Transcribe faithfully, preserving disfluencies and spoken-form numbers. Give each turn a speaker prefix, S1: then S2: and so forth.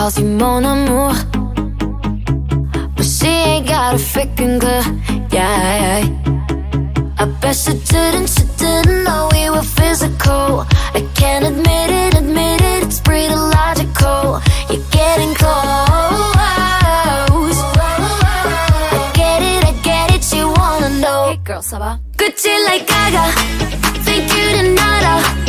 S1: calls you mon amour, but she ain't got a freaking clue. Yeah, I bet she didn't, she didn't know we were physical. I can't admit it, admit it, it's pretty logical. You're getting close. I get it, I get it, you wanna know. Hey girl, ça va? Gucci like Gaga, think you did nada.